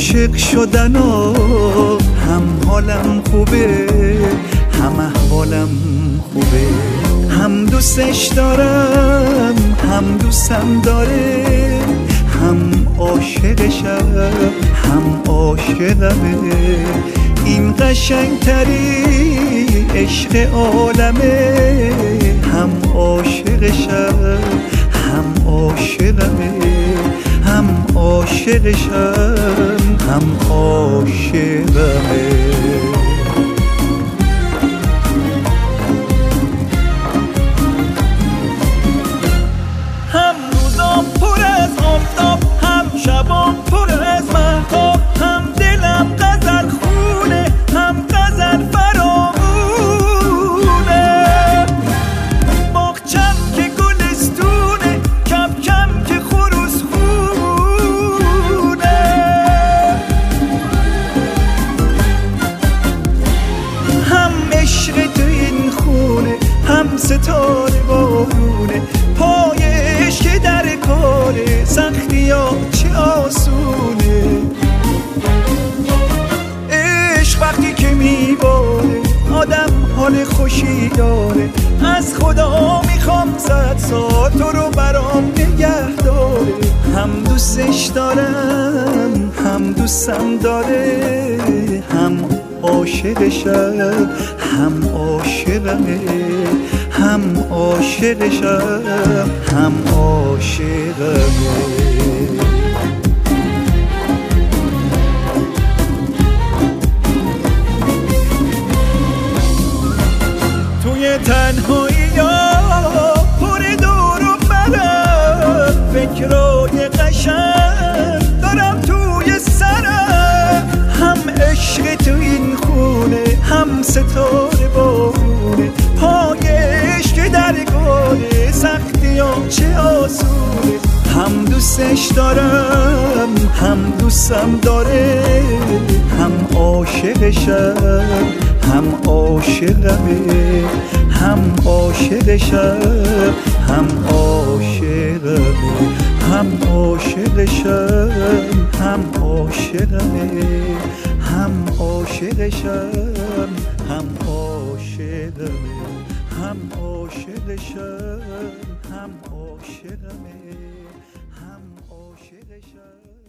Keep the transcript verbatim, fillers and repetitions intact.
عاشق شدن و هم حالم خوبه هم احوالم خوبه، هم دوستش دارم هم دوستم داره، هم عاشقشم هم عاشقمه. این قشنگترین عشق عالمه، هم عاشقشم هم عاشقمه، هم عاشقشم هم عاشقمه. شبام پر از مهتاب، هم دلم غزل خونه هم غزل فرامونه. باغچم که گلستونه، کم کم که خروس خونه. هم عشق تو این خونه هم ستاره بارونه، پای عشق در کاره سختی ها چه آسونه. عشق وقتی که میباره آدم حال خوشی داره، از خدا میخوام صد سال تو رو برام نگه داره. هم دوستش دارم هم دوستم داره، هم عاشقشم هم عاشقمه، هم عاشقشم هم عاشقمه. توی تنهایی ها پر دور و برم، فکرای قشنگ دارم توی سرم. هم عشق تو این خونه هم ستاره بارونه، پای عشق در گاره سختی ها چه آسونه. هم دوستش دارم هم دوستم داره، هم عاشقشم هم عاشقمه، هم عاشقشم هم عاشقمه، هم عاشقشم هم عاشقمه، هم عاشقشم هم عاشقمه، هم عاشقشم هم عاشقمه، هم عاشقشم.